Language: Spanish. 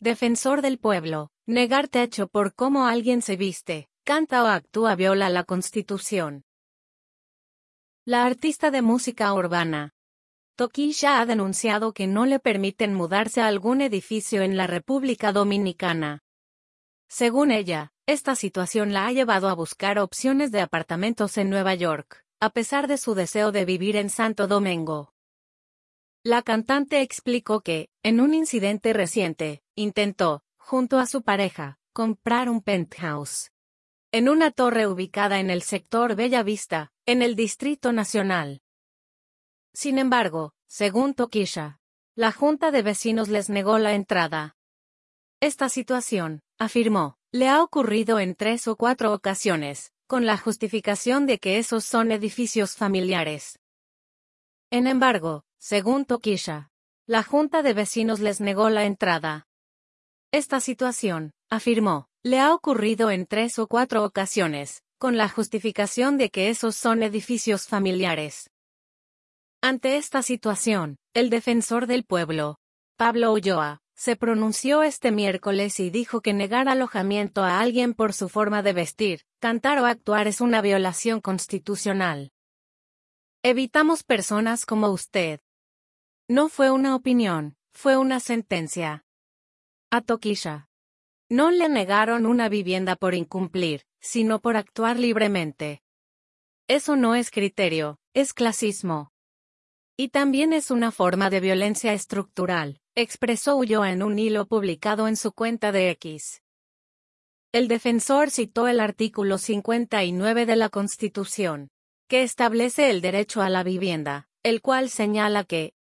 Defensor del pueblo, negar techo por cómo alguien se viste, canta o actúa viola la Constitución. La artista de música urbana Tokischa ha denunciado que no le permiten mudarse a algún edificio en la República Dominicana. Según ella, esta situación la ha llevado a buscar opciones de apartamentos en Nueva York, a pesar de su deseo de vivir en Santo Domingo. La cantante explicó que, en un incidente reciente, intentó, junto a su pareja, comprar un penthouse en una torre ubicada en el sector Bella Vista, en el Distrito Nacional. Sin embargo, según Tokischa, la Junta de Vecinos les negó la entrada. Esta situación, afirmó, le ha ocurrido en 3 o 4 ocasiones, con la justificación de que esos son edificios familiares. Sin embargo, según Tokischa, la Junta de Vecinos les negó la entrada. Esta situación, afirmó, le ha ocurrido en 3 o 4 ocasiones, con la justificación de que esos son edificios familiares. Ante esta situación, el defensor del pueblo, Pablo Ulloa, se pronunció este miércoles y dijo que negar alojamiento a alguien por su forma de vestir, cantar o actuar es una violación constitucional. Evitamos personas como usted. No fue una opinión, fue una sentencia. A Tokischa no le negaron una vivienda por incumplir, sino por actuar libremente. Eso no es criterio, es clasismo. Y también es una forma de violencia estructural, expresó Ulloa en un hilo publicado en su cuenta de X. El defensor citó el artículo 59 de la Constitución, que establece el derecho a la vivienda, el cual señala que,